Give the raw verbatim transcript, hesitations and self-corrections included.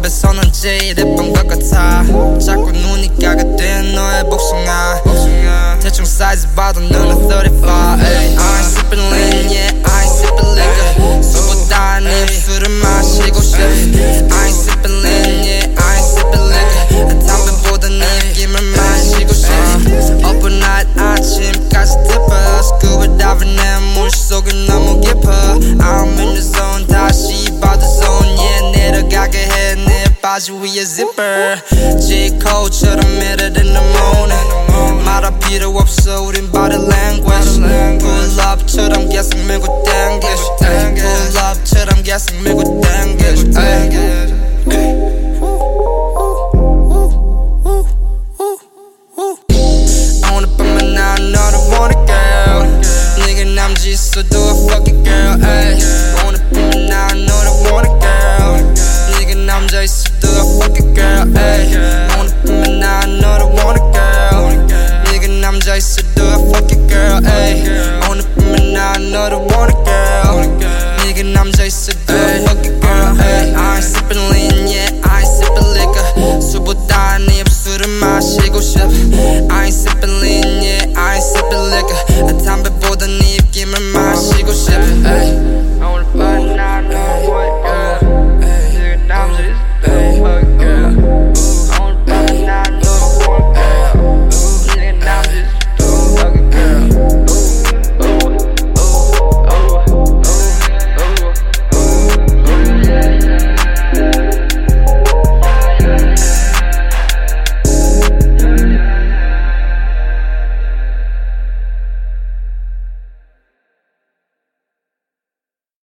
앞에서는 제일 예쁜 것 같아. 자꾸 눈이 가게 된 너의 복숭아. 대충 사이즈 봐도 너는 thirty-five. I ain't sippin' lean, yeah, I ain't sippin' liquor. 술보다 내 술을 마시고 싶어. I ain't sippin' lean, yeah, I ain't sippin' liquor. 담배보다 느낌을 마시고 싶어. Open night 아침까지 tipper. Scuba diving 내 물속이 너무 깊어. I'm in the zone 다시 봐도 zone. Yeah, 내려가게 해 내 바지 위에 zipper. G-code처럼 better than the morning. 말할 필요 없어 우린 body language. Pull up처럼 계속 밀고 당겨. Pull up처럼 계속 밀고 당겨. 오늘 밤에 난 너를 원해 girl. 네가 남지 있어도 I fuck it girl. 오늘 밤에 난 너를 원해 girl. 네가 남자 있어도 I fuck it girl. 오늘 밤에 난 너를 원해 girl. 네가 남자 있어도